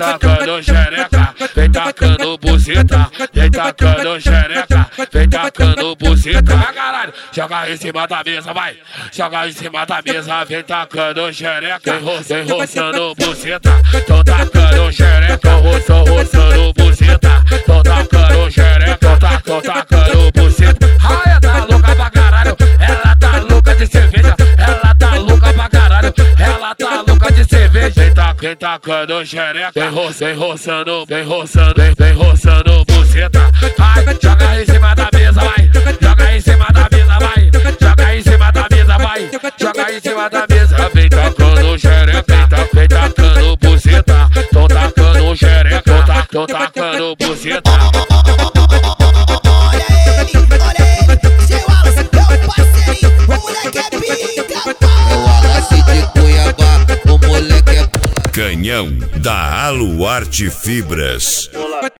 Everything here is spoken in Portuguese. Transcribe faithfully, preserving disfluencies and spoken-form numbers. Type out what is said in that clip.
tacando xereca, vem tacando buceta, vem tacando xereca, vem tacando buceta. Vai caralho, joga em cima da mesa, vai. Joga em cima da mesa, vem tacando xereca, vem roçando buceta. Tô tacando xereca, roço, roçando buceta. Tô tacando xereca, tá, tô tacando buceta. Ai, tá louca pra caralho, ela tá louca de cerveja. Ela tá louca pra caralho, ela tá louca de cerveja. Vem, tá, vem tacando xereca, vem, ro, vem roçando, vem roçando, vem, vem roçando buceta. Ai, joga em cima da mesa, vai. Joga em cima da mesa, vai. Joga em cima da mesa, vai. Joga em cima da mesa, vem tacando xereca, vem, tá, vem tacando buceta. Tô tacando xereca, tô, tá, tô tacando buceta. Olha ele, olha ele, seu Wallace, meu parceirinho, o moleque é pica. É o Wallace de Cuiabá, o moleque é Canhão da Aluarte Fibras.